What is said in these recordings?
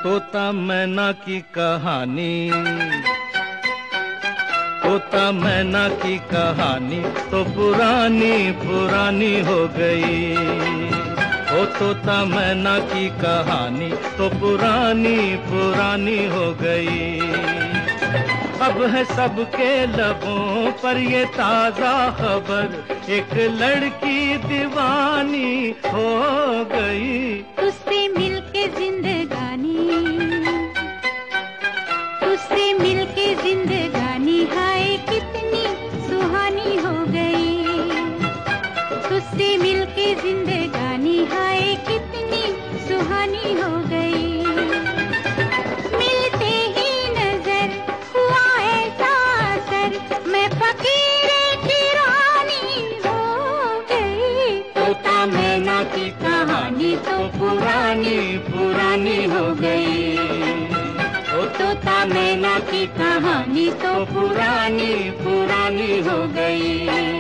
तोता मैना की कहानी, तोता मैना की कहानी तो पुरानी पुरानी हो गई। ओ तोता मैना की कहानी तो पुरानी पुरानी हो गई। अब है सबके लबों पर ये ताजा खबर, एक लड़की दीवानी हो गई। उससे मिलके जिंदगानी, उससे मिलके जिंदगानी हाय कितनी सुहानी हो गई। उससे मिलके जिंदगानी हाय कितनी सुहानी हो गई। मिलते ही नजर हुआ ऐसा असर, मैं फकीर की रानी हो गई। तोता मैना की कहानी तो पुरानी पुरानी हो गई। ओ तोता मैना की कहानी तो पुरानी पुरानी हो गई।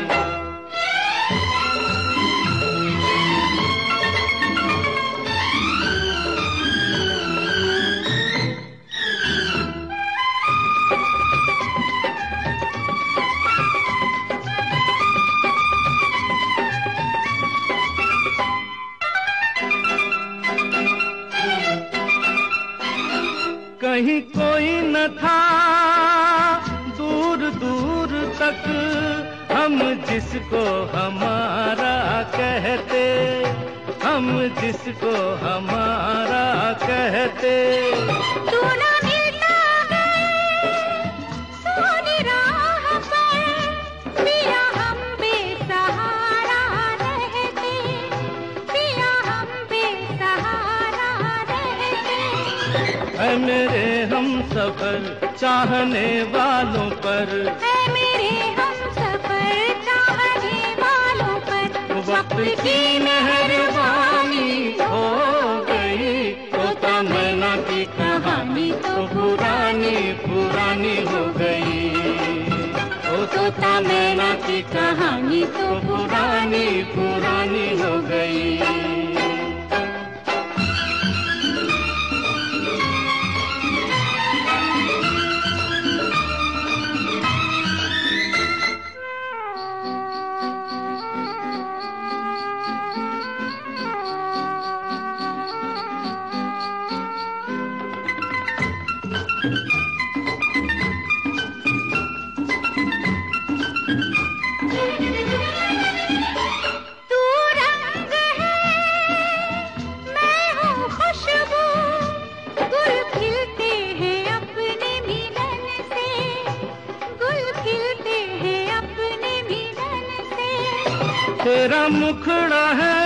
कहीं कोई न था दूर दूर तक, हम जिसको हमारा कहते, हम जिसको हमारा कहते। तू न मिलता गए सोनी राह पर, पिया हम बेसहारा रहते, पिया हम बेसहारा रहते। है मेरे हम सफर चाहने वालों पर, है मेरे हम सफर चाहने वालों पर, वक्त की मेहरबानी हो गई। तोता मैना की कहानी तो पुरानी पुरानी हो गई। ओ तोता मैना की कहानी तो पुरानी पुरानी हो गई। तू रंग है मैं हूँ खुशबू, गुल खिलते हैं अपने मिलन से, गुल खिलते हैं अपने मिलन से। तेरा मुखड़ा है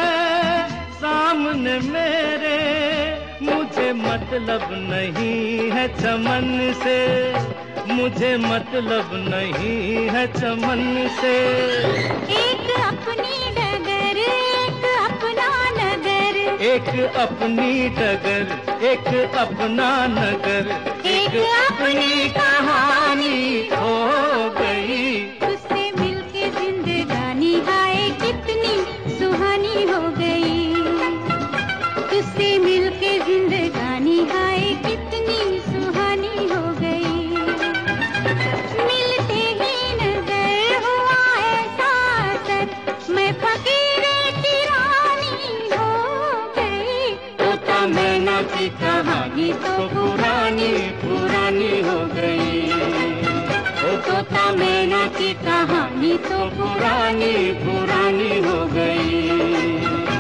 सामने मेरे, मुझे मतलब नहीं है चमन से, मुझे मतलब नहीं है चमन से। एक अपनी डगर एक अपना नगर, एक अपनी डगर एक अपना नगर, एक अपनी कहानी हो गई। उससे मिलके जिंदगानी हाय कितनी सुहानी हो गई। उससे मिलके जिंदगानी हाय कितनी सुहानी हो गई। मिलते ही नजर हुआ ऐसा असर, मैं फकीर की रानी हो गई। तोता मैना की कहानी तो पुरानी पुरानी हो गई। ओ तोता मैना की कहानी तो पुरानी पुरानी हो गई।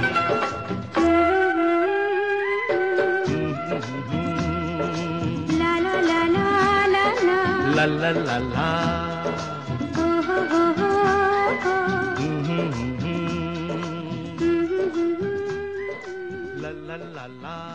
ला ला ला ला ला ला ला ला ला ला, हो हो हो हो ला ला ला ला।